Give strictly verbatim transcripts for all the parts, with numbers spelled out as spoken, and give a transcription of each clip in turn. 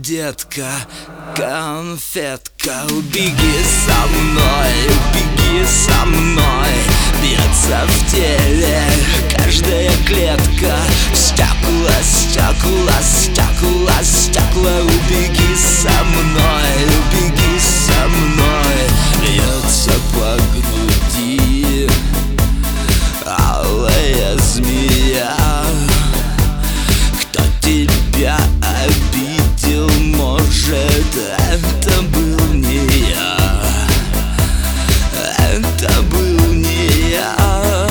детка, конфетка, убеги со мной, убеги со мной. Бьется в теле каждая клетка, стекла, стекла, стекла, стекла. Убеги со мной, убеги со мной. Льется по груди алая змея. Кто тебя обидел, может, это был не я, это был не я.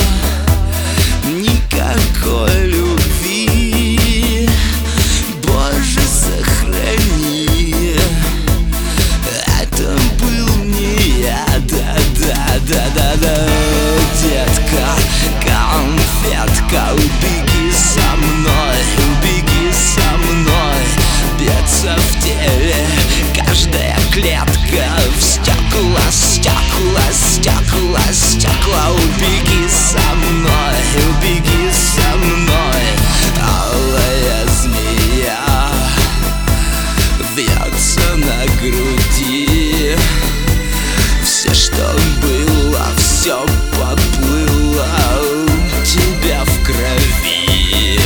Никакой любви, Боже, сохрани, это был не я, да-да-да-да-да. Детка, конфетка, убеги со мной, убеги со мной. Бьется в теле каждая клетка, в стекла, стекла, стекла, стекла. Убеги со мной, убеги со мной. Алая змея вьется на груди. Все, что было, все поплыло у тебя в крови,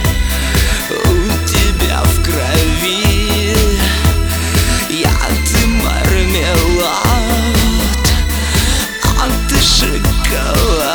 у тебя в крови. Яд и мармелад, а ты шоколад.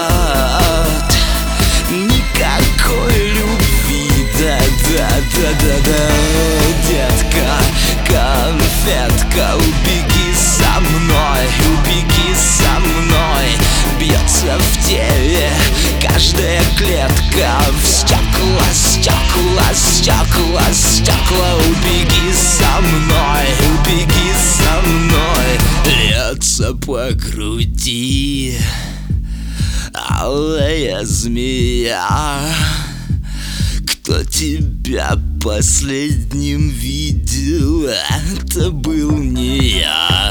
Никакой любви, да-да-да-да-да. Детка, конфетка, убеги со мной, убеги со мной. Бьется в теле каждая клетка, в стекла, стекла, стекла, стекла. Убеги со мной, убеги со мной. Льется по груди алая змея. Кто тебя последним видел, это был не я,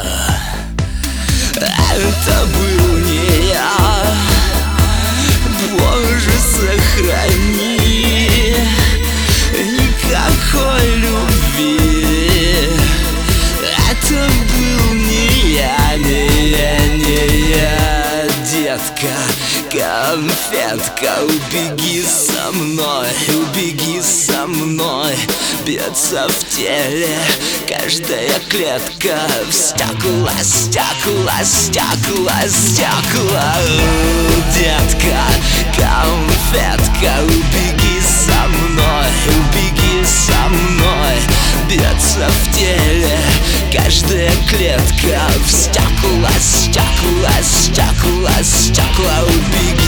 это был не я. Боже, сохрани, никакой любви, это был не я, не я, не я. Детка, конфетка, убеги со мной, убеги со мной. Бьется в теле каждая клетка, в стекла, стекла, стекла, стекла. Детка, конфетка, убеги со мной, убеги со мной. Бьется в теле каждая клетка, в стекла, стекла, стекла, стекла. Убеги